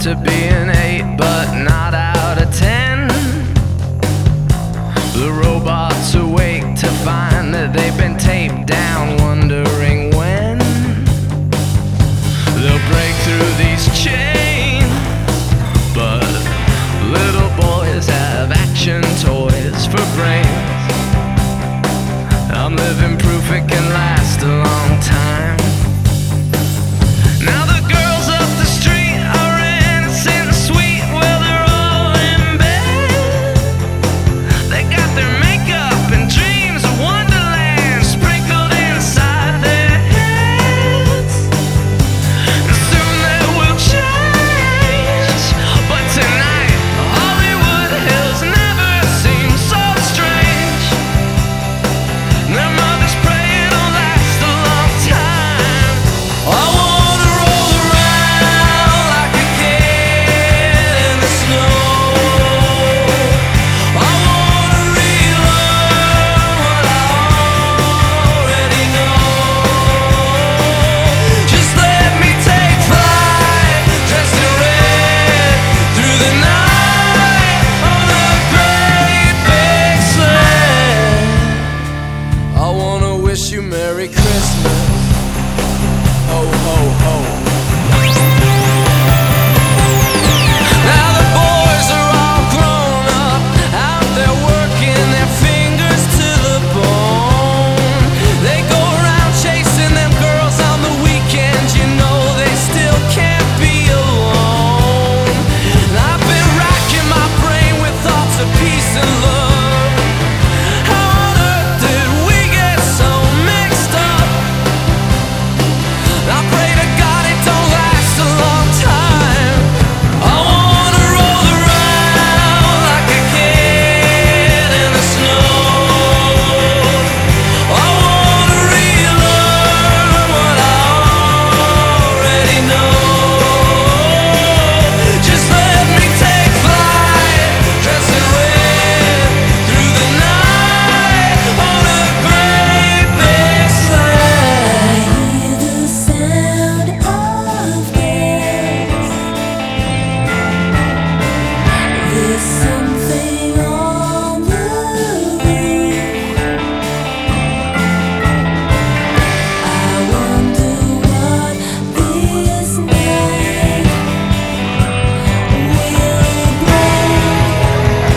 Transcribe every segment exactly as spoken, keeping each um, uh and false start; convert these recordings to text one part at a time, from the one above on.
to be an eight, but not out of ten. The robots awake to find that they've been taped down, wondering when they'll break through these chains. But little boys have action toys for brains. I'm living proof it can last a long time. Now the girls up the street are innocent and sweet, well they're all in bed. They got their makeup and dreams of Wonderland sprinkled inside their heads. And soon they will change, but tonight Hollywood Hills never seem so strange. Their mothers pray it'll last a long time. I wanna roll around like a kid in the snow. I wanna relearn what I already know. Just let me take flight, dressed in red, through the night on a great big sled. I wanna wish you Merry Christmas. Ho, ho, ho. Now the boys are all grown up, out there working their fingers to the bone. They go around chasing them girls on the weekends, you know they still can't be alone. And I've been racking my brain with thoughts of peace and love. How on earth did we get so mixed up? I pray to God it don't last a long time. I wanna roll around like a kid in the snow. I wanna relearn what I already know. Just let me take flight, dressed in red, through the night on a great big sled. Hear the sound of bells. There's something on the roof. I wonder what this night will bring.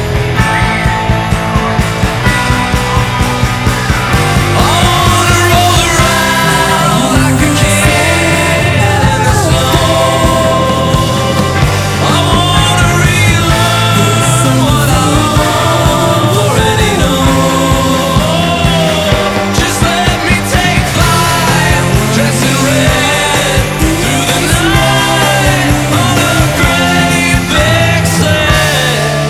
I wanna roll around like a kid in the snow. I wanna relearn what I already know. Just let me take flight, dressed in red, through the night on a great big sled.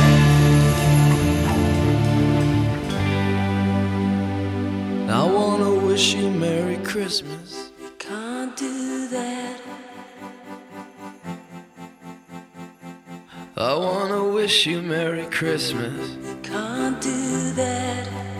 I wanna wish you Merry Christmas. Can't do that. I wanna wish you Merry Christmas. Can't do that.